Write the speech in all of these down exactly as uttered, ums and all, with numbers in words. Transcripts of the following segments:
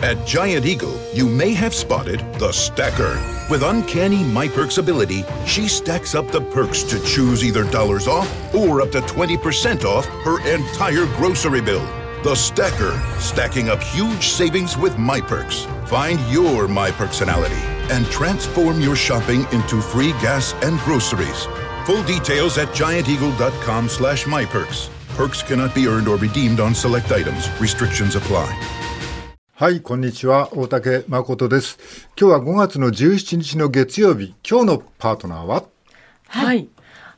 At Giant Eagle, you may have spotted the stacker. With uncanny MyPerks ability, she stacks up the perks to choose either dollars off or up to twenty percent off her entire grocery bill. The stacker, stacking up huge savings with MyPerks. Find your MyPerksonality and transform your shopping into free gas and groceries. Full details at giant eagle dot com slash my perks. Perks cannot be earned or redeemed on select items. Restrictions apply. はい、こんにちは。大竹誠です。今日はごがつのじゅうしちにちの月曜日。今日のパートナーは、 はい。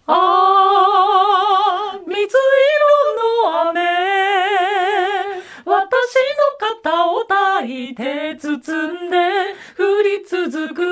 あー、水色の雨、私の肩を抱いて包んで降り続く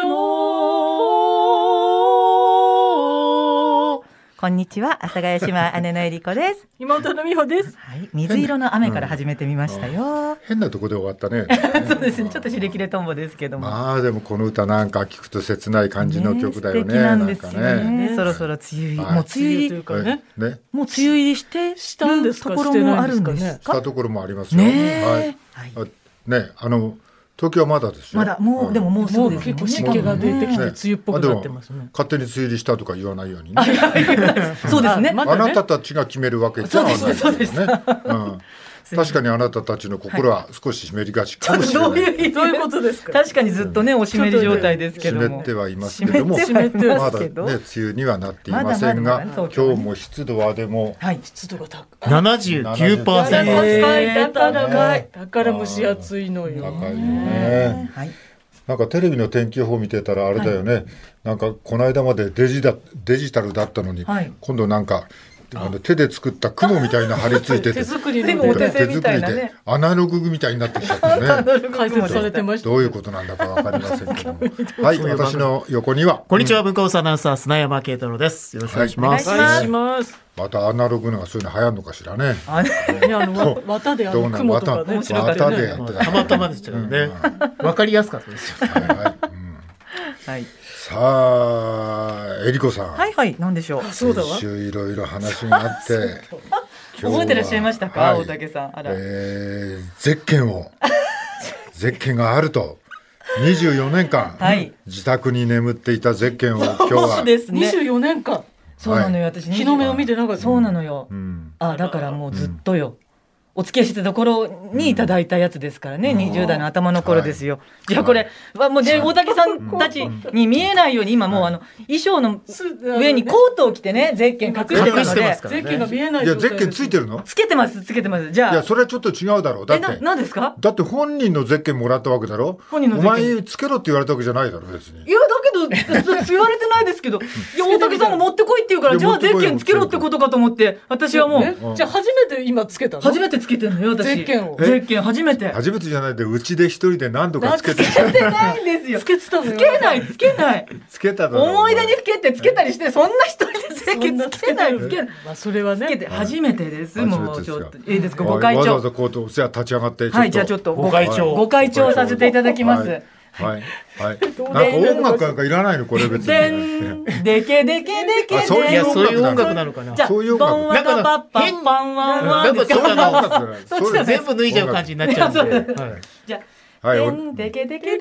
の。 こんにちは、阿佐ヶ谷姉妹姉のえりこです。 妹の美穂です。 はい、水色の雨から始めてみましたよ。 うん、変なとこで終わったね。 そうですね、ちょっとしれきれとんぼですけども。 まあでもこの歌なんか聞くと切ない感じの曲だよね。 ね、素敵なんですよね。 なんかね、 そろそろ梅雨入り、 はい、 もう梅雨入りというかね、ね、もう梅雨入りしてしたんですか、 ところもあるんですか。 したところもありますよ。 ね、 はい、はい、ね、あの東京はまだですよ。 まだもう、はい、でももうすぐですね。 結構湿気が出てきて梅雨っぽくなってますね。 ね、勝手に梅雨入りしたとか言わないようにね。 そうですね。 あなたたちが決めるわけじゃないですよね。確かにあなたたちの心は少し湿りがちかもしれない。 どういうどういうことですか。確かにずっとねお湿り状態ですけども。 湿ってはいますけども、まだね梅雨にはなっていませんが、今日も湿度はでも湿度が高い。 ななじゅうきゅうパーセント。 高いだから高い。だから蒸し暑いのよ。 高いよね。なんかテレビの天気予報見てたらあれだよね。なんかこの間までデジだデジタルだったのに、今度なんかあの手で作った雲みたいな貼り付いてて手作りでもお手製みたいなね、 アナログみたいになってきちゃってね。 解説されてました。 どういうことなんだかわかりませんけども。はい、私の横にはこんにちは、文化放送アナウンサー砂山慶太郎です。よろしくお願いします。 お願いします。 またアナログのがそういうの流行るのかしらね。 いや、あの綿であの雲とかね、 面白かったね。 たまたまでしたけどね。わかりやすかったですよ。 はいはい。はい。さあ、えりこさん。 はいはい、なんでしょう。 そうだわ。 先週いろいろ話があって、 覚えてらっしゃいましたか、はい、大竹さん。あら、 えー、ゼッケンをゼッケンがあると。にじゅうよねんかん、はい、自宅に眠っていたゼッケンを今日は。 そうですね。 にじゅうよねんかん。 そうなのよ、私。 日の目を見てなかった。 そうなのよ。うん、あ、だからもうずっとよ。うん、お付き合いしてた頃にいただいたやつですからね、うん、にじゅうだいの頭の頃ですよ。はい、じゃあこれ、はい、もうで大竹さんたちに見えないように今もうあの衣装の上にコートを着てね、ゼッケン隠してるので、 ゼッケンが見えない。 いやゼッケンついてるの？ つけてますつけてます。じゃあいやそれはちょっと違うだろう。だってえな何ですか？ だって本人のゼッケンもらったわけだろ。本人のゼッケンお前つけろって言われたわけじゃないだろ別に。 いやだけど言われてないですけど、いや大竹さんが持ってこいって言うからじゃあゼッケンつけろってことかと思って私はもう、 じゃあ初めて今つけたの？ 初めてつけてるのよ私。ゼッケンを。ゼッケン初めて。 初めてじゃないでうちで一人で何度かつけて。 つけてないんですよ。 つけてたのよ。 つけないつけない。 つけただろ。 思い出にふけてつけたりしてそんな一人でゼッケンつけないつけない。 まあそれはね。 つけて初めてです。もうちょっといいですかご会長。 わざわざこうとじゃあ立ち上がってはいじゃあちょっとご会長ご会長させていただきます。 はいはい。なんか音楽なんかいらないのこれ別に。 でけでけでけで。 そういう音楽なのかな。 じゃあそういう音楽。なんか変パンワンワン。 なんかそうなの。それ全部脱いじゃう感じになっちゃうんで。 じゃあでんでけでけでけで。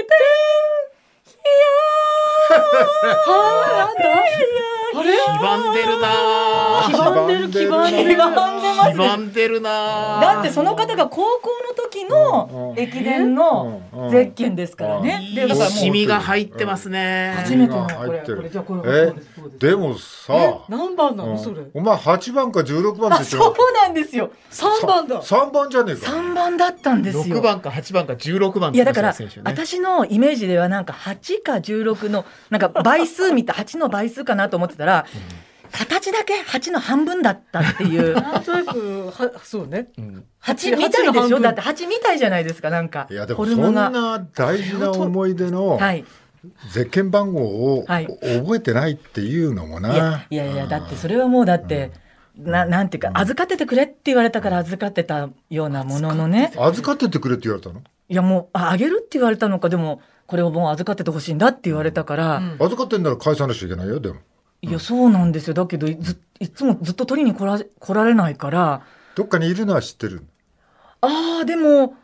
はあ、なんだあれ黄ばんでるな黄ばんでる黄ばんでる黄ばんでます黄ばんでるなだってその方が高校の時の駅伝のゼッケンですからね。 いいシミが入ってますね。 初めてのこれこれじゃあこれえでもさ何番なのそれ。 お前はちばんかじゅうろくばんって言ってそうなんですよ。 さんばんだ。 さんばんじゃねえか。 さんばんだったんですよ。 ろくばんかはちばんかじゅうろくばん。 いやだから私のイメージではなんかはちかじゅうろくのなんか倍数見たはちの倍数かなと思ってたら、うん、形だけはちの半分だったっていう。 なんとなくはそうね、うん、 はちみたいでしょ。だってはちみたいじゃないですか。なんかいやでもそんな大事な思い出のゼッケン番号を覚えてないっていうのもな、 はい、いやいやいやだってそれはもうだって、うん、な, なんていうか預かっててくれって言われたから預かってたようなもののね。 預かっててくれって言われたの？ いやもう あ, あげるって言われたのか。でもこれをもう預かっててほしいんだって言われたから、うん、 預かってんなら返さなきゃいけないよ。でもいやそうなんですよ。だけど ずいつもずっと取りに来 ら, 来られないから。 どっかにいるのは知ってる。 ああでも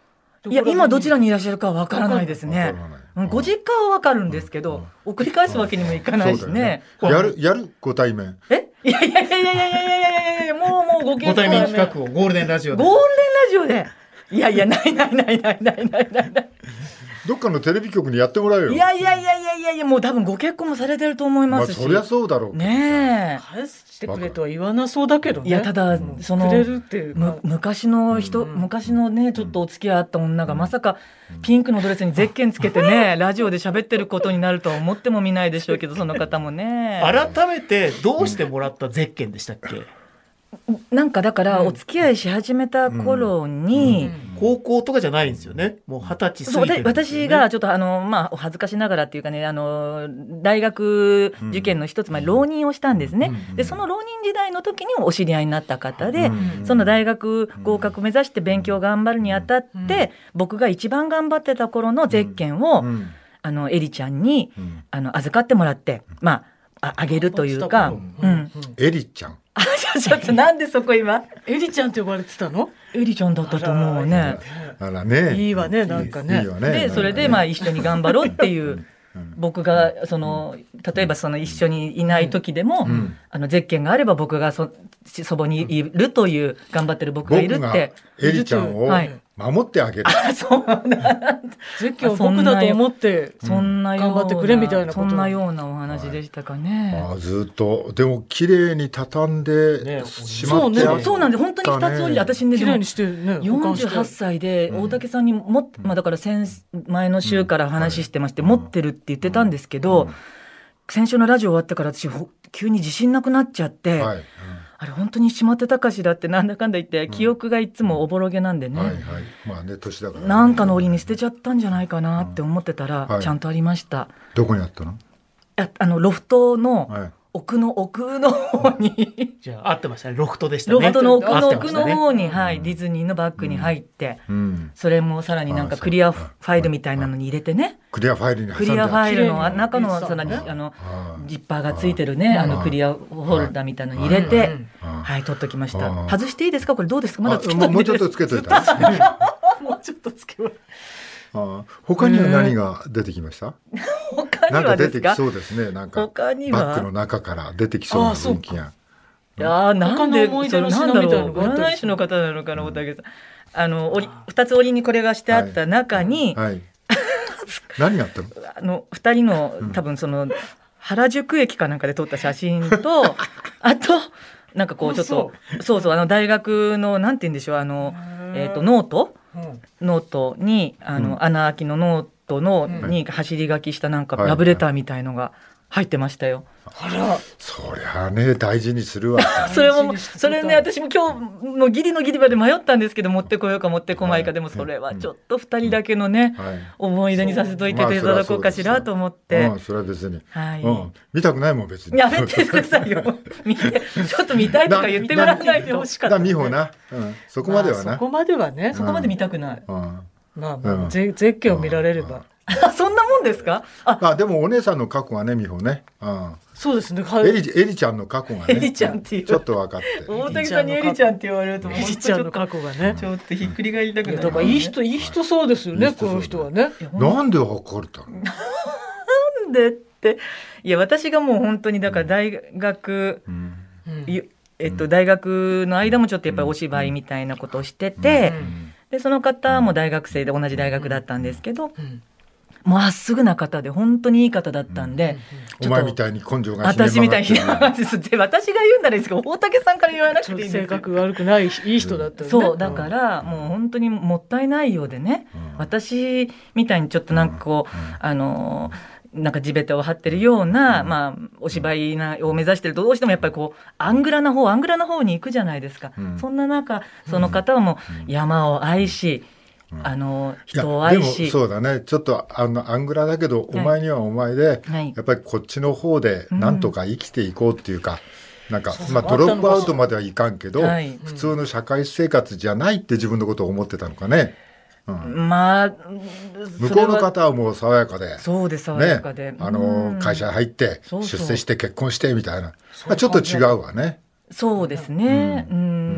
いや今どちらにいらっしゃるかはわからないですね。ご実家はわかるんですけど、送り返すわけにもいかないしね。 やるやるご対面。 えいやいやいやいやいやいやいやいやいやもうもうごご対面企画をゴールデンラジオで。 ゴールデンラジオで。いやいやないないないないないないないない。 どっかのテレビ局にやってもらうよ。 いやいやいやいやいやいやもう多分ご結婚もされてると思いますし。 まあそりゃそうだろうねえ。返してくれとは言わなそうだけどね。 いやただそのむ昔の人、昔のねちょっとお付き合いあった女がまさかピンクのドレスにゼッケンつけてねラジオで喋ってることになるとは思ってもみないでしょうけど、その方もね。 改めてどうしてもらったゼッケンでしたっけ？ なんかだからお付き合いし始めた頃に、 うんうん、高校とかじゃないんですよね。もう二十歳過ぎてるんですよね。 私がちょっとあのまあ恥ずかしながらっていうかね、あの大学受験の一つ前、うん、浪人をしたんですね、うん、でその浪人時代の時にお知り合いになった方で、うん、その大学合格目指して勉強頑張るにあたって、うん、僕が一番頑張ってた頃のゼッケンを、うん、あのエリちゃんに、うん、あの預かってもらってまああ、あげるというか、うんうん、 エリちゃんあちょっとなんでそこ今エリちゃんって呼ばれてたの？ エリちゃんだったと思うね。 あらね。 いいわねなんかね。いいわね。 でそれでまあ一緒に頑張ろうっていう僕がその例えばその一緒にいない時でも、うん、あのゼッケンがあれば僕が そ, そばにいるという頑張ってる僕がいるって。僕がエリちゃんを守ってあげる。 あそうなんゼッケンを僕だと思って頑張ってくれみたいなこと。 そんなようなお話でしたかね。 はい、あずっとでも綺麗に畳んでしまって、ね、 そうね。そうなんで本当にふたつ折り私ね綺麗にしてね。 よんじゅうはっさいで大竹さんにも、うん、まあだから先前の週から話してまして、うん、持ってるって言ってたんですけど、うん、先週のラジオ終わってから私急に自信なくなっちゃって。はい、うん、あれ本当にしまってたかしらってなんだかんだ言って、うん、記憶がいつもおぼろげなんでね、 はいはい、まあね年だからね、 なんかの折に捨てちゃったんじゃないかなって思ってたら、うんはい、ちゃんとありました。 どこにあったの？ ああのロフトの奥の奥の方にじゃあ合ってましたね。ロフトでしたね。 ロフトの奥の奥の方に、ねはい、ディズニーのバッグに入って、うん、それもさらになんかクリアファイルみたいなのに入れてね、 クリアファイルにクリアファイルの中のそのあのジッパーがついてるね、あのクリアホルダーみたいなのに入れて、はい、取っときました。外していいですか？これどうですか？まだつけといて。 もうちょっとつけといた。 もうちょっとつけます。 あ他には何が出てきました？ 他にはですか？ なんか出てきそうですね。なんか他にはバッグの中から出てきそうな雰囲気が。 いやーなんでそれなんだろう、占い師の方なのかな、大竹さん。あの折ふたつ折りにこれがしてあった中に、 はいはい、何があったの？ あのふたりの多分その原宿駅かなんかで撮った写真とあとなんかこうちょっとそうそうあの大学のなんて言うんでしょうあのえっとノート。うん、ノートにあの、うん、穴あきのノートの、うん、に走り書きしたなんかラブレターみたいのが入ってましたよ。 あらそりゃね大事にするわそれもそれね私も今日のギリのギリまで迷ったんですけど持ってこようか持ってこないか、はい、でもそれはちょっとふたりだけのね、うんはい、思い出にさせといていただこうかしらと思って、 まあ、それは別に、 はいうん、見たくないもん別にやめてくださいよ見てちょっと見たいとか言ってもらわないでほしかった、 ね、美穂な、うん、そこまではな、まあ、 そこまではねそこまで見たくない、 うんうんまあまあ、うん、ゼッケンを見られれば、 うん、そんなもんですか？ ああでもお姉さんの過去がね美穂ね、うん、 そうですね。 エリ、エリちゃんの過去がねエリちゃんっていうちょっと分かって大竹さんにエリちゃんって言われるとエリちゃんの過去がねちょっとひっくり返りたくなる、 だからいい人いい人そうですよね、この人はね。 なんで分かれたの？ なんでっていや私がもう本当にだから大学、うんえっと、大学の間もちょっとやっぱりお芝居みたいなことをしてて、うんうんでその方も大学生で同じ大学だったんですけど、うんまっすぐな方で本当にいい方だったんで、 うん、お前みたいに根性が私みたいにひね曲がって私が言うんならですけど大竹さんから言わなくていいんですよ。 性格悪くないいい人だったよね。 そうだからもう本当にもったいないようでね、うん、私みたいにちょっとなんかこう、うん、あのなんか地べたを張ってるような、うんまあ、お芝居なを目指してるとどうしてもやっぱりこうアングラな方アングラな方に行くじゃないですか、うん、そんな中その方はもう山を愛し、うん、あの人を愛しでもそうだねちょっとあのアングラだけど、はい、お前にはお前で、はい、やっぱりこっちの方でなんとか生きていこうっていうか、うん、なんかまあ、ドロップアウトまではいかんけど、はい、普通の社会生活じゃないって自分のことを思ってたのかね。うん、まあ向こうの方はもう爽やかでそうです爽やかで、 ね、あの会社入って出世して結婚してみたいなそうそうちょっと違うわね。 そうですね、うんうん、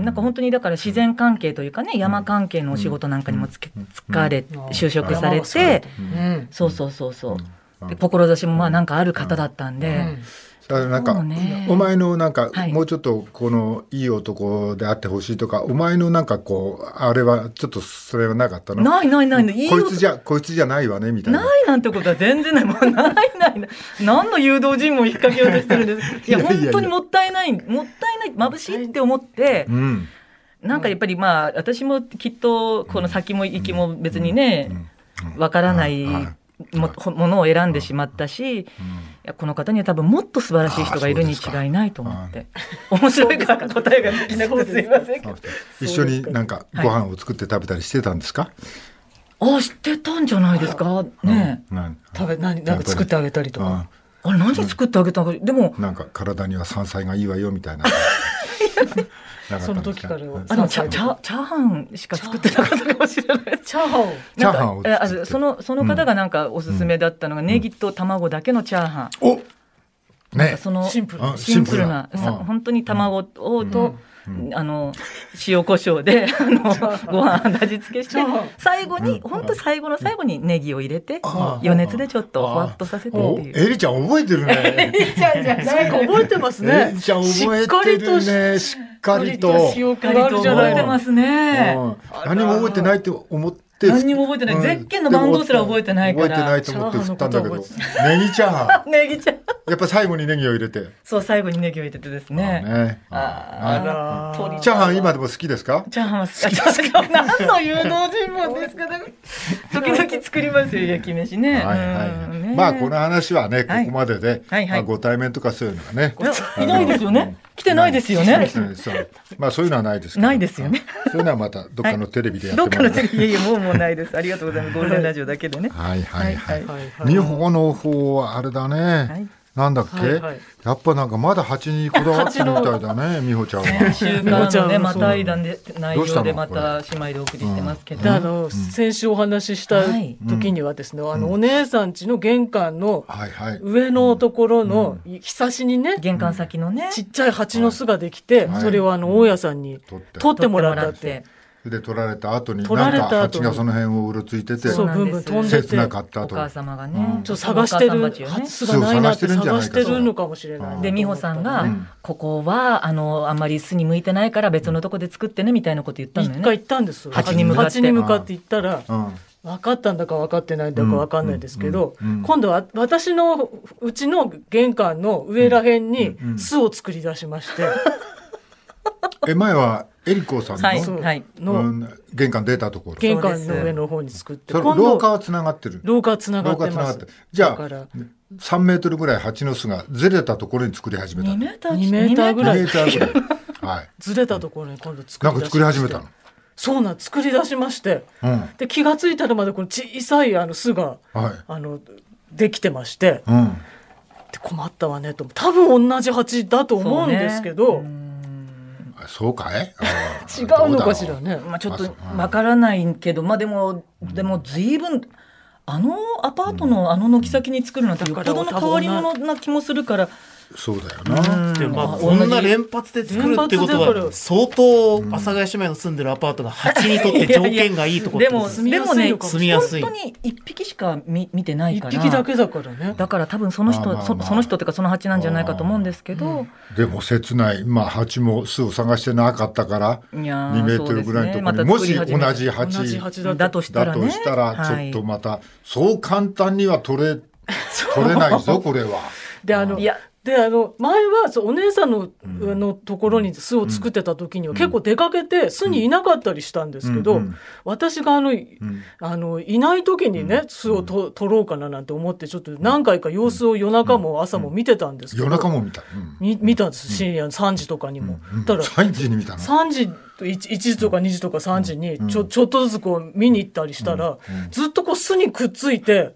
なんか本当にだから自然関係というかね、山関係のお仕事なんかにもつけ、疲れ、就職されて、そうそうそうそうで志もまあなんかある方だったんで、 なんかお前のなんかもうちょっとこのいい男であってほしいとか、お前のなんかこうあれはちょっとそれはなかったの？ ないないないない。 こいつじゃこいつじゃないわねみたいな。 ないなんてことは全然ない。もうないないない。何の誘導尋問を引っ掛けようとしてるんです。いや本当にもったいないもったいない眩しいって思って。うん、なんかやっぱりまあ私もきっとこの先も行きも別にねわからないものを選んでしまったし、いやこの方には多分もっと素晴らしい人がいるに違いないと思って、面白いから答えができなくてすいませんけど、 一緒になんかご飯を作って食べたりしてたんですか？ あ、してたんじゃないですかね。 食べ何なんか作ってあげたりとか。 あれ何作ってあげたのか、でもなんか体には山菜がいいわよみたいな。 その時からあのチャチャチャーハンしか作ってなかったかもしれない。 チャーハンチャーハンをあそのその方がなんかおすすめだったのが、ネギと卵だけのチャーハン。 おね、 そのシンプルシンプルな本当に卵をとあの塩コショウであのご飯味付けして、最後に本当最後の最後にネギを入れて余熱でちょっとふわっとさせてっていう。 エリちゃん覚えてるね。 エリちゃんじゃないか覚えてますね。 エリちゃん覚えてるね。しっかりと記憶があるじゃない。 覚えてますね。 何も覚えてないって思って。 何にも覚えてない。ゼッケンの番号すら覚えてないから。 覚えてないと思って振ったんだけど。ネギチャーハン。 ネギチャーハン。 やっぱ最後にネギを入れて。 そう、最後にネギを入れてですね。 ああ。チャーハン今でも好きですか？ チャーハンは好きですか？何の誘導尋問ですか？時々作りますよ、焼き飯ね。 はいはい。まあこの話はね、ここまでで、ご対面とかそういうのはね。 いないですよね。来てないですよね。 まあそういうのはないです。 ないですよね。 そういうのはまたどっかのテレビでやってもらう。 どっかのテレビ、いやいやもうもうないです。ありがとうございます。ゴールデンラジオだけでね。 はいはいはい。美穂の方はあれだね。なんだっけ、はいはい、やっぱなんかまだ蜂にこだわってるみたいだね、美穂ちゃんは。 先週からのね、またいだ内容でまた姉妹でお送りしてますけど、うん、 あの、うん、先週お話しした時にはですね、うん、あのお姉さん家の玄関の上のところのひさしにね、 玄関先のね、 ちっちゃい蜂の巣ができて、はい、それをあの大家さんに取ってもらったって。 で取られた後になんか蜂がその辺をうろついてて、 そうブンブン飛んでて、 切なかったと。 お母様がね、 ちょっと探してる巣がないなって探してるのかもしれない。 で美穂さんがここはあのあんまり巣に向いてないから別のとこで作ってねみたいなこと言ったのよね。 一回言ったんです。 蜂に向かって蜂に向かって言ったら。分かったんだか分かってないんだか分かんないですけど、今度は私のうちの玄関の上ら辺に巣を作り出しまして、 え前はエリコさん の,、 はいはいうん、玄関出たところ、 玄関の上の方に作って、 今度廊下はつながってる。 廊下はつながってます。 じゃあさんメートルぐらい蜂の巣がずれたところに作り始めた。 にメーターにメーターぐらいはい、 ずれたところに今度作りなんか作り始めたの。 そうなん作り出しまして、うん、で気がついたらまだこの小さいあの巣が、はい、あのできてまして、うん、で困ったわねと。多分同じ蜂だと思うんですけど、 そうかい違うのかしらね。 まあ、ちょっとわからないけど、まあ、でもでも随分あのアパートのあの軒先に作るなんてよっぽどの変わり者な気もするから。 そうだよな。 でもまあこんな連発で作るってことは相当阿佐ヶ谷姉妹の住んでるアパートが蜂にとって条件がいいところってことです。 でもね住みやすい。 本当に一匹しか 見, 見てないから。 一匹だけだからね。 だから多分その人、まあまあまあ、そ, その人っていうかその蜂なんじゃないかと思うんですけど。うん、 でも切ない。まあ蜂も巣を探してなかったからにメートルぐらいのところに、ね、もし同じ蜂だとしたらね。 だとしたらちょっとまた、はい、そう簡単には取れ取れないぞこれは。 であのいや。であの前はそうお姉さん の,、うん、のところに巣を作ってた時には、うん、結構出かけて巣にいなかったりしたんですけど、うん、私があの、うん、あのいない時にね、うん、巣をと取ろうかななんて思ってちょっと何回か様子を夜中も朝も見てたんですけど、 夜中も見た、うん、 見, 見たんです深夜さんじとかにも、 うん、だからさんじに見たの。 さんじいちじとかにじとかさんじにち ょ,、うん、ちょっとずつこう見に行ったりしたら、うん、ずっとこう巣にくっついて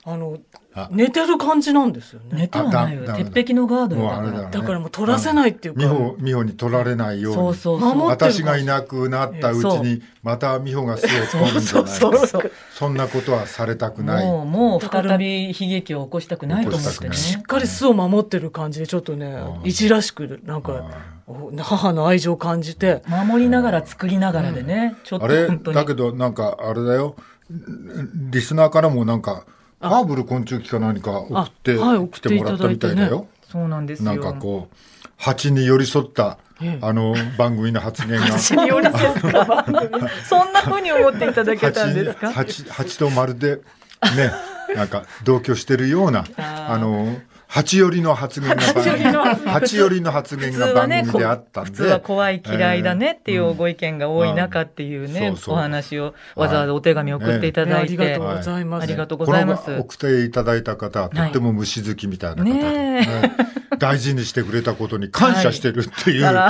あの寝てる感じなんですよね。 寝てはないよ。鉄壁のガードよ。だから、 ね、だからもう取らせないっていうか。 美穂、美穂に取られないように。そうそうそう。私がいなくなったうちにまた美穂が巣を作るんじゃないか。そうそうそう。そんなことはされたくない。 もうもう再び悲劇を起こしたくないと思ってね。 しっかり巣を守ってる感じでちょっとね、いじらしくなんか母の愛情を感じて守りながら作りながらでね。 うん、ちょっとあれだけどなんかあれだよ。リスナーからもなんか。ハーブル昆虫記か何か送ってきてもらったみたいだよ。ね、 そうなんですよ。 なんかこう蜂に寄り添ったあの番組の発言が蜂に寄り添った番組そんな風に思っていただけたんですか。 蜂、蜂とまるでねなんか同居してるようなあの蜂寄りの発言が蜂寄りの発言が番組であったんで、 普通は怖い嫌いだねっていうご意見が多い中っていうね、うん、お話をわざわざお手紙を送っていただいて、 ね、ありがとうございます。 ありがとうございます。 この送っていただいた方はとっても虫好きみたいな方で、ねね、大事にしてくれたことに感謝してるっていう、はい、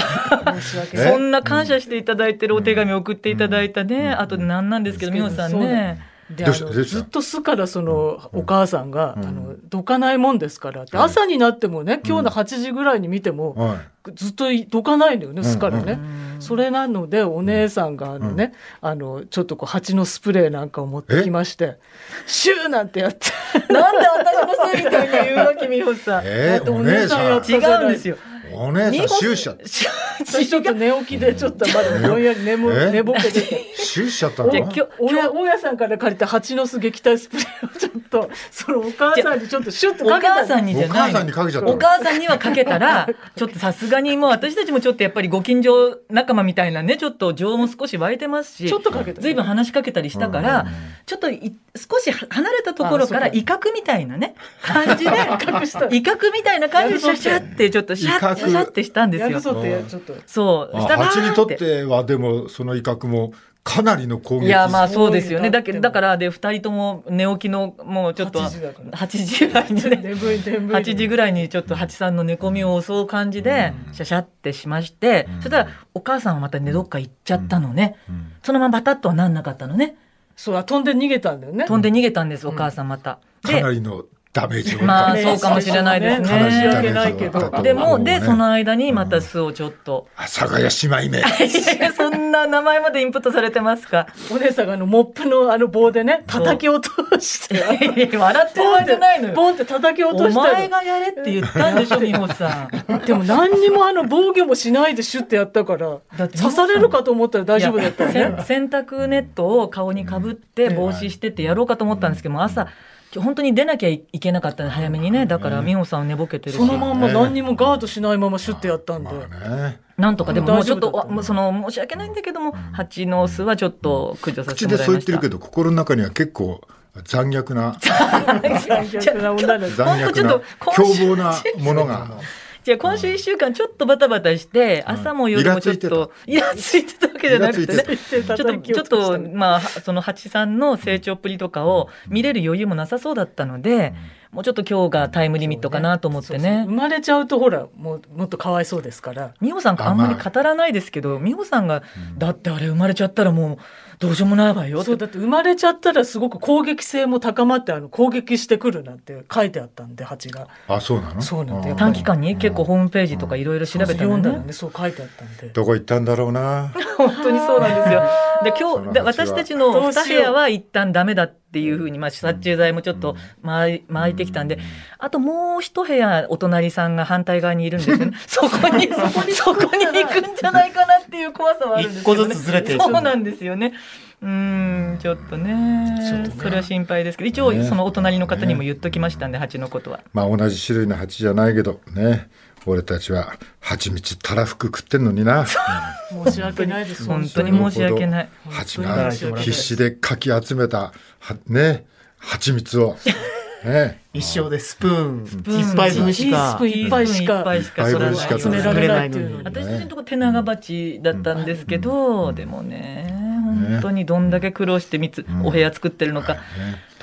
そんな感謝していただいてるお手紙を送っていただいたね、うん、あとで何なんですけど美穂さんねであのずっと巣からそのお母さんが、うん、あのどかないもんですからって、朝になってもね今日のはちじぐらいに見ても、うん、ずっとどかないのよね巣からね、うん、それなのでお姉さんがあのね、うん、あのちょっとこう蜂のスプレーなんかを持ってきましてシューなんてやってなんで私のせいみたいに言うわけ美穂さん、 えー、お姉さんやったじゃない。 違うんですよ。 お姉さんシューしちゃった。 ちょっと寝起きでちょっとまだぼんやり 寝, 寝ぼけててシューしちゃったの。 大家さんから借りた蜂の巣撃退スプレーをちょっとそのお母さんにちょっとシュッとかけた。 お母さんにじゃない。 お母さんにかけちゃった。 お母さんにはかけたらちょっとさすがにもう私たちもちょっとやっぱりご近所仲間みたいなねちょっと情も少し湧いてますし、 ちょっとかけた、ね、 ずいぶん話しかけたりしたから、うん、ちょっと少し離れたところから威嚇みたいなね感じで威嚇みたいな感じでシャシャってちょっとシャッシャッってしたんですよ。 やるぞってちょっとそう蜂にとってはでもその威嚇もかなりの攻撃。 いやまあそうですよね。だけどだからでふたりとも寝起きのもうちょっとはちじぐらいにねはちじぐらいにちょっと蜂さんの寝込みを襲う感じでシャシャってしまして、そしたらお母さんはまた寝どっか行っちゃったのね。そのままバタッとはなんなかったのね。 そう飛んで逃げたんだよね。 飛んで逃げたんですお母さんまた。 かなりのダメージをまあそうかもしれないですね。 申し訳ないけど。 でもでその間にまた巣をちょっと。 阿佐ヶ谷姉妹目。 いやそんな名前までインプットされてますか。 お姉さんがあのモップのあの棒でね叩き落として。 笑ってる場合じゃないのよ。 ボンって叩き落として。 お前がやれって言ったんでしょ美穂さん。でも何にもあの防御もしないでシュッてやったから刺されるかと思ったら大丈夫だったよね。 洗濯ネットを顔にかぶって防止してってやろうかと思ったんですけども朝。本当に出なきゃいけなかったの早めにね。だから美穂さんは寝ぼけてるしそのまんま何にもガードしないままシュッてやったんで、まあね、 なんとかでももうちょっとその申し訳ないんだけども、うん、蜂の巣はちょっと駆除させてもらいました。口でそう言ってるけど心の中には結構残虐な残虐な女です。 残虐な凶暴なものがじゃあ今週いっしゅうかんちょっとバタバタして、うん、朝も夜もちょっとイラついてたわけじゃなくてねちょっとちょっとまあその蜂さんの成長っぷりとかを見れる余裕もなさそうだったので、うん、もうちょっと今日がタイムリミットかなと思ってね。そうそうそう生まれちゃうとほらもうもっとかわいそうですから美穂さんがあんまり語らないですけど美穂さんが、うん、だってあれ生まれちゃったらもうどうしようもないわよ。 そうだって生まれちゃったらすごく攻撃性も高まってあの攻撃してくるなんて書いてあったんで蜂が。 あそうなの。 そうなんで短期間に結構ホームページとかいろいろ調べたのね、 読んだらねそう書いてあったんでどこ行ったんだろうな本当にそうなんですよ。で今日で私たちのに部屋は一旦ダメだっていうふうに、まあ、殺虫剤もちょっと巻い、巻いてきたんで、あともう一部屋お隣さんが反対側にいるんですよねそこにそこにそこに行くんじゃないかなっていう怖さはあるんですけどね。 一個ずつずれてる。 そうなんですよね。うーんちょっと ね, ちょっとねそれは心配ですけど一応そのお隣の方にも言っときましたんで、ね、蜂のことはまあ同じ種類の蜂じゃないけどね俺たちは蜂蜜たらふく食ってんのにな申し訳ないです本当に申し訳ない。 蜂が必死でかき集めたね蜂蜜をね、 一生でスプーン一杯分しか一杯しか集められないという。 私たちのとこ手長鉢だったんですけど、うん、でもね本当にどんだけ苦労して蜜、うん、お部屋作ってるのか、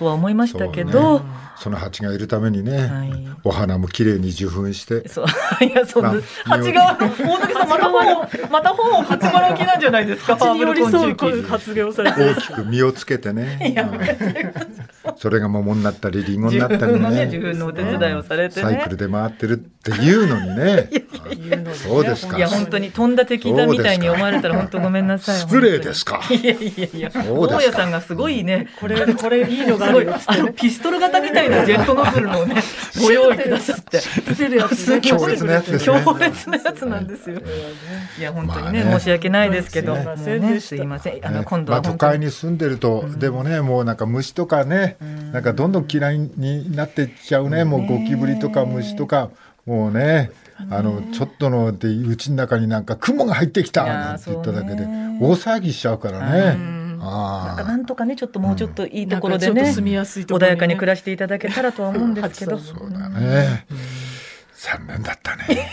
とは思いましたけど、 そ, ね、その蜂がいるためにね、はい、お花もきれいに受粉して、 そういやそんな蜂が大竹さんまた本をまた本を蜂ばらきなんじゃないですか。 蜂に寄り添うこういう発言をされて大きく実をつけてね、それが桃になったりリンゴになったりね、 自分のお手伝いをされてね、 サイクルで回ってるっていうのにねそうですか。 いや本当にとんだ敵だみたいに思われたら本当ごめんなさい。 失礼ですか。 いやいやいや、大家さんがすごいね、 これこれいいのがあるよあのピストル型みたいなジェットノズルのねご用意くださって出るやつ、 強烈なやつですね。 強烈なやつなんですよ。いや本当にね、申し訳ないですけど、すいません。あの今度は都会に住んでるとでもね、もうなんか虫とかね、なんかどんどん嫌いになってっちゃうね。もうゴキブリとか虫とかもうね、あのちょっとのでうちの中になんか雲が入ってきたなんて言っただけで大騒ぎしちゃうからね。 あなんかなんとかね、ちょっともうちょっといいところでね、住みやすいところにね、穏やかに暮らしていただけたらとは思うんですけど、 そうだね、残念だったね。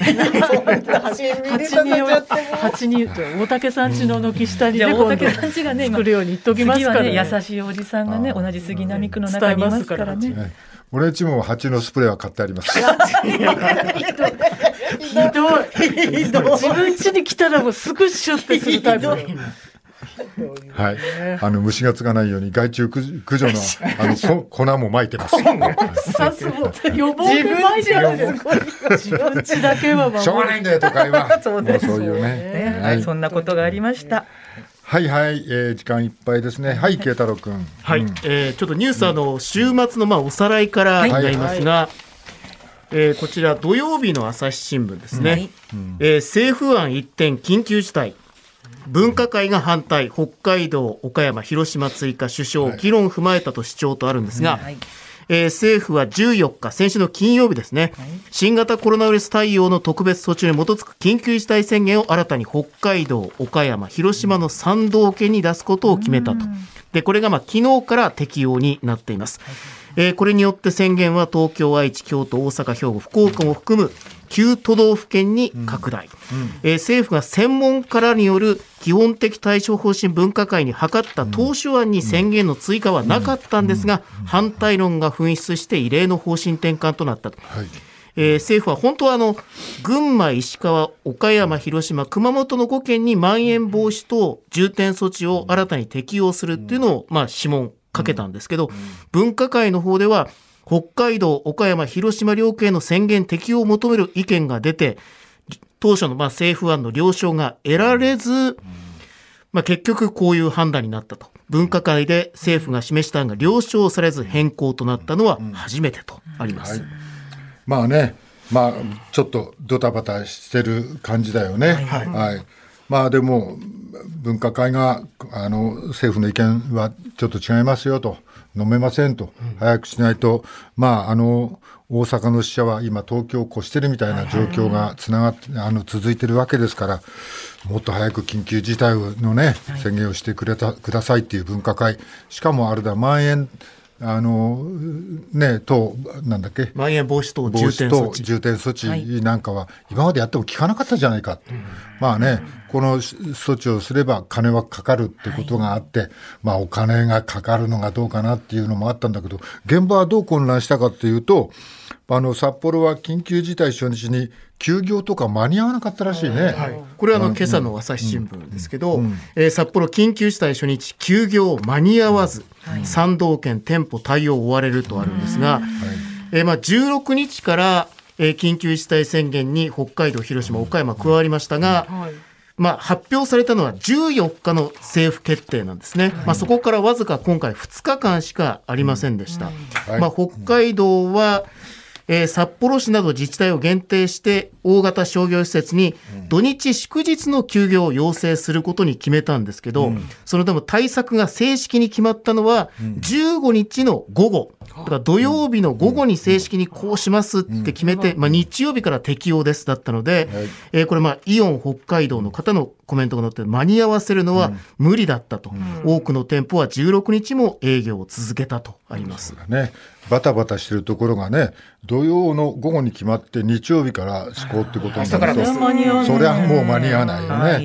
蜂に大竹さん家の軒下にね、 大竹さん家がね作るように言っときますからね。 優しいおじさんがね、同じ杉並区の中にいますからね。 俺んちも蜂のスプレーは買ってあります。 ひどい。自分家に来たらもうすぐシュッてするタイプ。 はい、あの虫がつかないように害虫駆除のあのそ粉も撒いてます。 さすが予防で撒いてるんです。自分家だけはしょうがないんだよとか言わそうです、 そういうね、はい、 そんなことがありました。 はいはい、えー、時間いっぱいですね。はい、慶太郎君。 はい、うん、えー、ちょっとニュース、あの週末のまあおさらいからになりますが、はいはい、えー、こちら土曜日の朝日新聞ですね、はい、えー、政府案一転緊急事態、分科会が反対、北海道、岡山、広島追加、首相、議論踏まえたと主張とあるんですが、はい、えー、政府はじゅうよっか、先週の金曜日ですね、はい、新型コロナウイルス対応の特別措置に基づく緊急事態宣言を新たに北海道、岡山、広島のさん道県に出すことを決めたと。でこれがまあ昨日から適用になっています、はい、えー、これによって宣言は東京、愛知、京都、大阪、兵庫、福岡も含むきゅう都道府県に拡大、うんうん、えー、政府が専門家らによる基本的対処方針分科会に諮った当初案に宣言の追加はなかったんですが、反対論が噴出して異例の方針転換となったと、はい、えー、政府は本当はあの群馬、石川、岡山、広島、熊本のご県にまん延防止等重点措置を新たに適用するっていうのをまあ諮問かけたんですけど、分科会の方では北海道、岡山、広島両県の宣言適用を求める意見が出て、当初のまあ政府案の了承が得られず、まあ、結局こういう判断になったと。分科会で政府が示した案が了承されず変更となったのは初めてとあります、 はい、まあね、まあ、ちょっとドタバタしてる感じだよね、はいはい、まあでも分科会があの政府の意見はちょっと違いますよと、飲めませんと、早くしないと、まあ、あの大阪の死者は今東京を越してるみたいな状況がつながってあの続いてるわけですから、もっと早く緊急事態のね宣言をしてくれたくださいっていう分科会、しかもあれだ、まん延あのね等なんだっけ、 まん延防止等重点措置重点措置なんかは今までやっても効かなかったじゃないか、うん、まあね、この措置をすれば金はかかるってことがあって、はい、まあお金がかかるのがどうかなっていうのもあったんだけど、現場はどう混乱したかっていうと、あの札幌は緊急事態初日に休業とか間に合わなかったらしいね、はい、 これはあの今朝の朝日新聞ですけど、うんうんえー、札幌緊急事態初日休業間に合わず、はい、さん道県店舗対応を追われるとあるんですが、はいえーまあ、じゅうろくにちから、えー、緊急事態宣言に北海道、広島、岡山加わりましたが、はいまあ、発表されたのはじゅうよっかの政府決定なんですね、はいまあ、そこからわずか今回ふつかかんしかありませんでした、はいまあ、北海道はえー、札幌市など自治体を限定して大型商業施設に土日祝日の休業を要請することに決めたんですけど、うん、そのでも対策が正式に決まったのはじゅうごにちの午後、だから土曜日の午後に正式にこうしますって決めて、まあ、日曜日から適用ですだったので、えー、これまあイオン北海道の方のコメントが載って間に合わせるのは無理だったと、うん、多くの店舗はじゅうろくにちも営業を続けたとあります、 うんね、バタバタしてるところがね、土曜の午後に決まって日曜日から施行ってことになると、そりゃもう間に合わないよね、はい、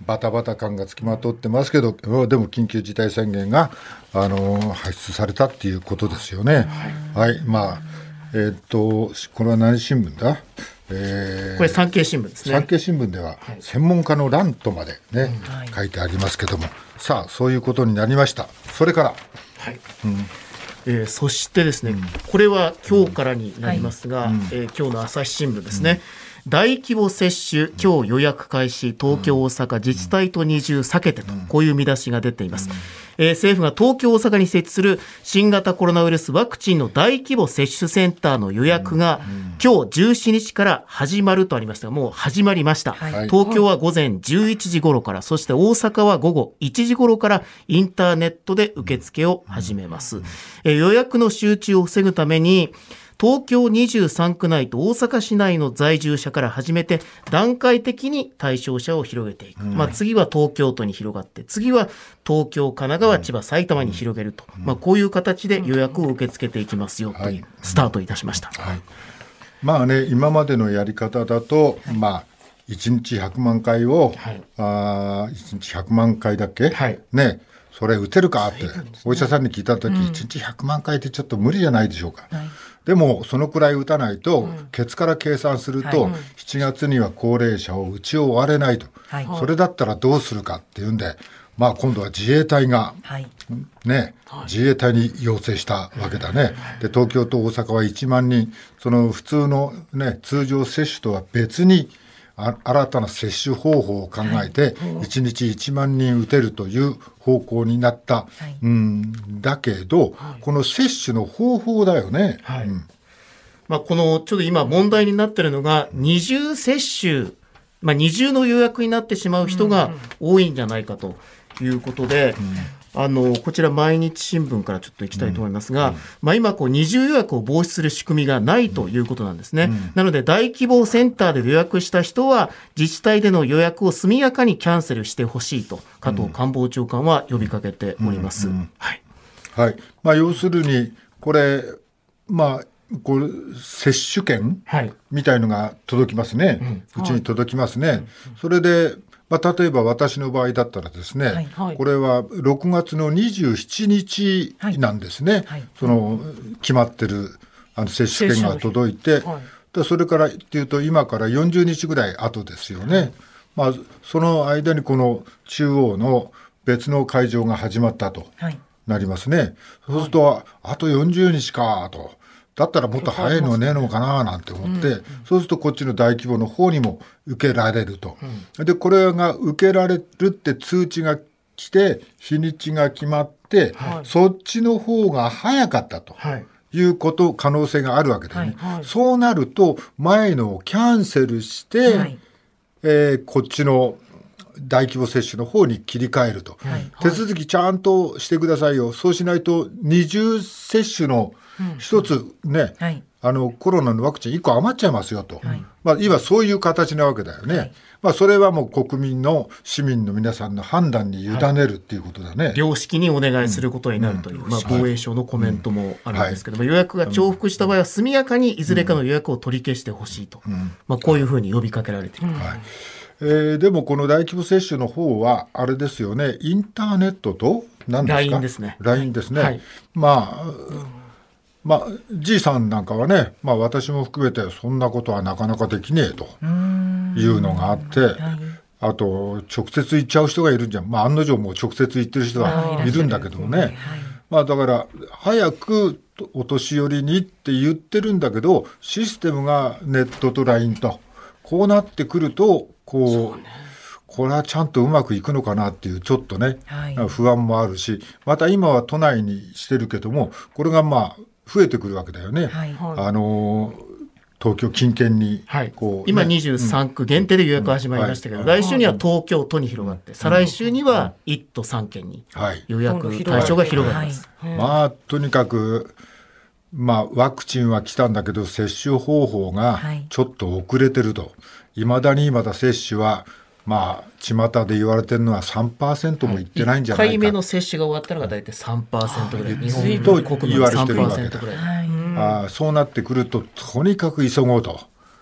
バタバタ感がつきまとってますけど、でも緊急事態宣言が、あのー、発出されたっていうことですよね。はい、はい、まあえー、っとこれは何新聞だ、 えー、これ産経新聞ですね。 産経新聞では専門家の欄とまでね、はい、書いてありますけども、さあそういうことになりました。それから、はい、 うんえー、そしてですね、うん、これは今日からになりますが、うんえー、今日の朝日新聞ですね、うん、大規模接種今日予約開始、東京大阪自治体と二重避けてと、こういう見出しが出ています。えー、政府が東京大阪に設置する新型コロナウイルスワクチンの大規模接種センターの予約が今日じゅうしちにちから始まるとありましたが、もう始まりました、はい、東京は午前じゅういちじ頃から、そして大阪は午後いちじ頃からインターネットで受付を始めます。えー、予約の集中を防ぐために東京にじゅうさんく内と大阪市内の在住者から始めて段階的に対象者を広げていく、うんまあ、次は東京都に広がって、次は東京、神奈川、千葉、埼玉に広げると、まあ、こういう形で予約を受け付けていきますよというスタートいたしました。はいはい、 まあね、今までのやり方だと、まあ、いちにちひゃくまんかいを、はい、あいちにちひゃくまんかいだっけ、はいね、それ打てるかってお医者さんに聞いたとき、うん、いちにちひゃくまんかいってちょっと無理じゃないでしょうか。はい、でもそのくらい打たないと、うん、ケツから計算すると、はい、しちがつには高齢者を打ち終われないと、はい、それだったらどうするかっていうんで、まあ、今度は自衛隊が、はいね、自衛隊に要請したわけだね。で東京と大阪はいちまんにん、その普通の、ね、通常接種とは別に新たな接種方法を考えて、はい、いちにちいちまんにん打てるという方向になった、はい、うんだけど、はい、この接種の方法だよね。はいうんまあ、このちょっと今問題になっているのが二重接種、まあ、二重の予約になってしまう人が多いんじゃないかということで、うんあのこちら毎日新聞からちょっと行きたいと思いますが、うんまあ、今こう二重予約を防止する仕組みがないということなんですね、うん、なので大規模センターで予約した人は自治体での予約を速やかにキャンセルしてほしいと加藤官房長官は呼びかけております、うんうんはいはいまあ、要するにこれ、まあこれ接種券、はい、みたいのが届きますね、うん、うちに届きますね、はい、それでまあ、例えば私の場合だったらですね、はいはい、これはろくがつのにじゅうしちにちなんですね、はいはい、その決まってるあの接種券が届いて、はい、でそれからっていうと今からよんじゅうにちぐらい後ですよね、はいまあ、その間にこの中央の別の会場が始まったとなりますね、はい、そうすると、はい、あとよんじゅうにちかと、だったらもっと早いのはねえのかななんて思って、うんうん、そうするとこっちの大規模の方にも受けられると、うん、でこれが受けられるって通知が来て日にちが決まって、はい、そっちの方が早かったと、はい、いうこと可能性があるわけですね、はいはい、そうなると前のをキャンセルして、はいえー、こっちの大規模接種の方に切り替えると、はい、手続きちゃんとしてくださいよ。そうしないと二重接種の一つね、うんはい、あのコロナのワクチンいっこ余っちゃいますよと、はいまあ、今そういう形なわけだよね、はいまあ、それはもう国民の市民の皆さんの判断に委ねるっていうことだね、はい、 良識にお願いすることになるという、うんまあ、防衛省のコメントもあるんですけども、はい、予約が重複した場合は速やかにいずれかの予約を取り消してほしいと、うんまあ、こういうふうに呼びかけられている、うんはいえー、でもこの大規模接種の方はあれですよね、インターネットと何ですか ライン ですね ライン ですね、はい、まあ、まあ、じいさんなんかはね、まあ、私も含めてそんなことはなかなかできねえというのがあって、はい、あと直接行っちゃう人がいるんじゃん、まあ、案の定もう直接行ってる人がいるんだけどもね、はいまあ、だから早くお年寄りにって言ってるんだけどシステムがネットと ライン とこうなってくるとこう、ね、これはちゃんとうまくいくのかなっていうちょっとね、はい、不安もあるし、また今は都内にしてるけどもこれがまあ増えてくるわけだよね、はい、あの東京近県にこう、 はい、今にじゅうさんく限定で予約始まりましたけど、うんはい、来週には東京都に広がって、うん、再来週にはいっとさんけんに予約対象が広がります、 はいはい、まあとにかくまあ、ワクチンは来たんだけど接種方法がちょっと遅れてると、いまだにまだ接種はまあ巷で言われてるのは さんパーセント もいってないんじゃないか、 いっかいめの接種が終わったのが大体 さんパーセント ぐらい、日本と言われてるわけだ、あそうなってくるととにかく急ごうと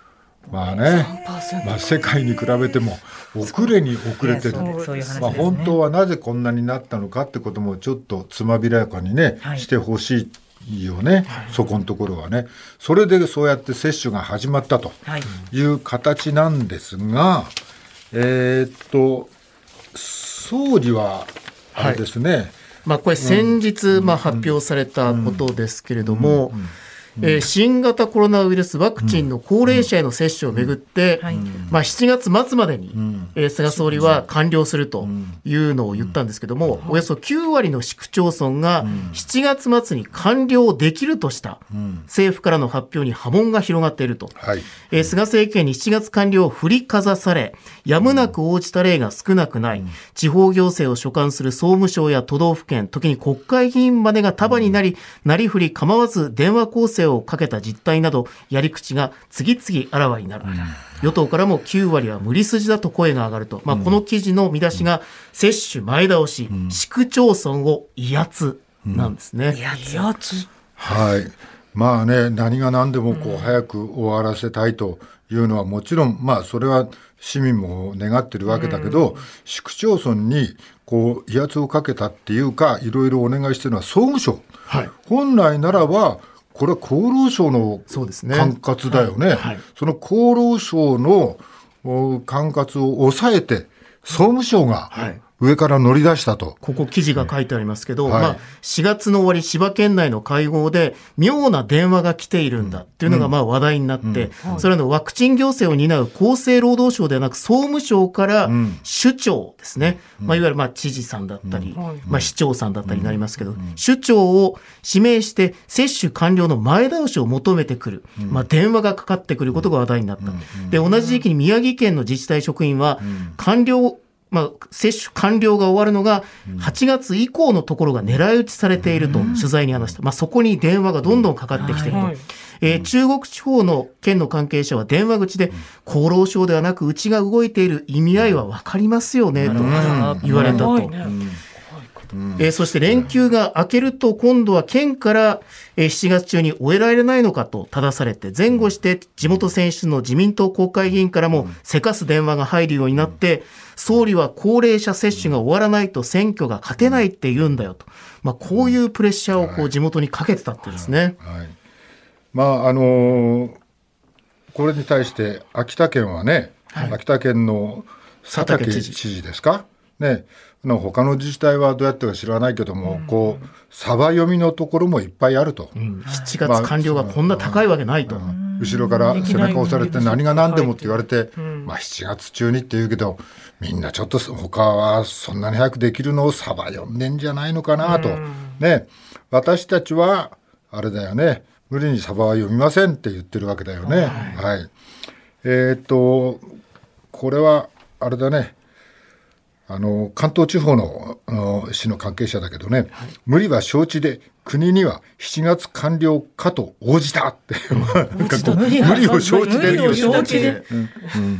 まあね、まあ、世界に比べても遅れに遅れてる、まあ、本当はなぜこんなになったのかってこともちょっとつまびらやかにね、はい、してほしいよね、はい、そこのところはね。それでそうやって接種が始まったという形なんですが、はい、えー、っと総理はあれですね、はい、 まあ、これ先日、まあ、発表されたことですけれども、うんうんうんえー、新型コロナウイルスワクチンの高齢者への接種をめぐって、うんまあ、しちがつ末までに、うんえー、菅総理は完了するというのを言ったんですけども、うん、およそきゅうわりの市区町村がしちがつ末に完了できるとした政府からの発表に波紋が広がっていると、はいえー、菅政権にしちがつ完了を振りかざされやむなく応じた例が少なくない、うん、地方行政を所管する総務省や都道府県、時に国会議員までが束になり、なりふり構わず電話攻勢をかけた実態などやり口が次々あらわになる、うん、与党からもきゅうわりは無理筋だと声が上がると、まあ、この記事の見出しが接種前倒し、うん、市区町村を威圧なんですね、うん、威圧はいまあね、何が何でもこう早く終わらせたいというのはもちろん、まあ、それは市民も願ってるわけだけど、うん、市区町村にこう威圧をかけたっていうかいろいろお願いしてるのは総務省、はい、本来ならばこれは厚労省の管轄だよね。そ, ね、はいはい、その厚労省の管轄を抑えて総務省が上から乗り出したと。 ここ記事が書いてありますけど、はいまあ、しがつの終わり千葉県内の会合で妙な電話が来ているんだっていうのがまあ話題になって、うんうん、それのワクチン行政を担う厚生労働省ではなく総務省から首長ですね、うんまあ、いわゆるまあ知事さんだったり、うんまあ、市長さんだったりになりますけど、うん、首長を指名して接種完了の前倒しを求めてくる、うんまあ、電話がかかってくることが話題になった、うん、で同じ時期に宮城県の自治体職員は完了まあ、接種完了が終わるのがはちがつ以降のところが狙い撃ちされていると取材に話した、まあ、そこに電話がどんどんかかってきていると、はいえー、中国地方の県の関係者は電話口で厚労省ではなくうちが動いている意味合いは分かりますよねと言われたと、うんえー、そして連休が明けると今度は県から、えー、しちがつ中に終えられないのかと正されて前後して地元選出の自民党国会議員からもせかす電話が入るようになって総理は高齢者接種が終わらないと選挙が勝てないって言うんだよと、まあ、こういうプレッシャーをこう地元にかけてたってですね、はいはいまああのー、これに対して秋田県はね、はい、秋田県の佐竹知事ですかね他の自治体はどうやってか知らないけども、うん、こうサバ読みのところもいっぱいあると、うん、 しちがつ完了がこんな高いわけないと、 まあうん、後ろから背中押されて何が何でもって言われて、うんまあ、しちがつ中にって言うけどみんなちょっと他はそんなに早くできるのをサバ読んでんじゃないのかなと、うん、ね私たちはあれだよね無理にサバは読みませんって言ってるわけだよね、はいはい、えー、っとこれはあれだねあの関東地方 の, あの市の関係者だけどね、はい、無理は承知で国にはしちがつ完了かと応じたってなんかこう無理を承知で無理を承知で、うんうん、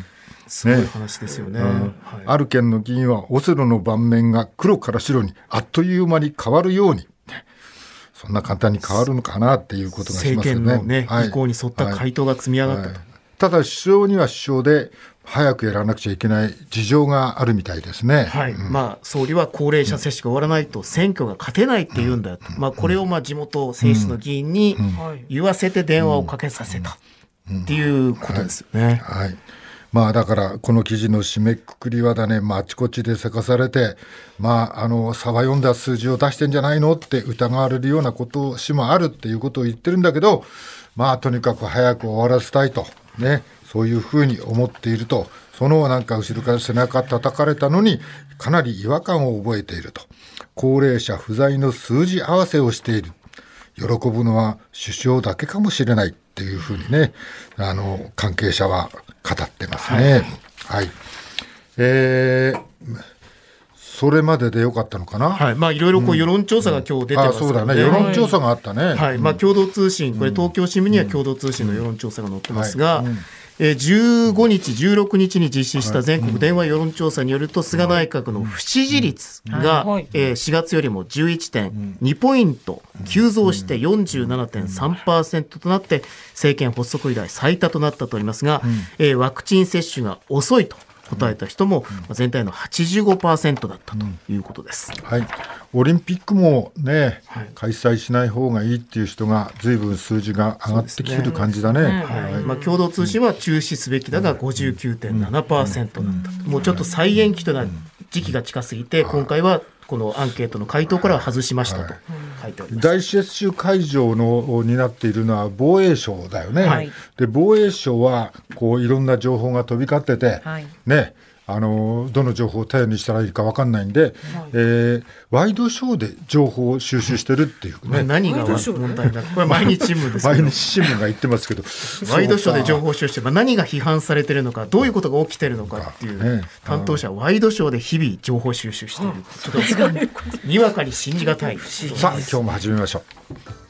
すごい話ですよね、うんはい、 ある県の議員はオセロの盤面が黒から白にあっという間に変わるようにそんな簡単に変わるのかなっていうことがしますよね。 政権の、ねはい、意向に沿った回答が積み上がったと、はいはい、 ただ首相には首相で早くやらなくちゃいけない事情があるみたいですね、 はいうんまあ、総理は高齢者接種が終わらないと選挙が勝てないって言うんだよと、うんまあ、これをまあ地元選出の議員に言わせて電話をかけさせたっていうことですよね、 はいはいまあ、だからこの記事の締めくくりはだね、まあ、あちこちでせかされて、まあ、あの差は読んだ数字を出してんじゃないのって疑われるようなことしもあるっていうことを言ってるんだけど、まあ、とにかく早く終わらせたいとねそういうふうに思っているとそのなんか後ろから背中叩かれたのにかなり違和感を覚えていると高齢者不在の数字合わせをしている喜ぶのは首相だけかもしれないっていうふうにねあの関係者は語ってますね、はいはいえー、それまででよかったのかな、 はいまあ、いろいろこう世論調査が今日出てますので、うんうんああそうだね、 世論調査があったね、 はいはいまあ、共同通信これ東京新聞には共同通信の世論調査が載ってますが、うんうんえー、じゅうごにちじゅうろくにちに実施した全国電話世論調査によると、菅内閣の不支持率が、えー、しがつよりも じゅういってんに ポイント急増して よんじゅうななてんさんパーセント となって政権発足以来最多となったとおりますが、えー、ワクチン接種が遅いと答えた人も全体の はちじゅうごパーセント だったということです、 はい、オリンピックもね、はい、開催しない方がいいっていう人がずいぶん数字が上がってきてる感じだね。はいはい、まあ、共同通信は中止すべきだが ごじゅうきゅうてんななパーセント だったと。もうちょっと再延期となる時期が近すぎて今回はこのアンケートの回答からは外しましたと書いております。 大接種会場のになっているのは防衛省だよね、はい、で防衛省はこういろんな情報が飛び交ってて、はい、ね、あのどの情報を頼りにしたらいいか分かんないんで、はい、えー、ワイドショーで情報を収集してるっていう、ね、 何が問題だ、これ毎日新聞ですけど毎日新聞が言ってますけどワイドショーで情報収集、まあ、何が批判されてるのか、どういうことが起きてるのかっていう、ね、担当者はワイドショーで日々情報収集している、ちょっとにわかに信じがたい。 さあ今日も始めましょう。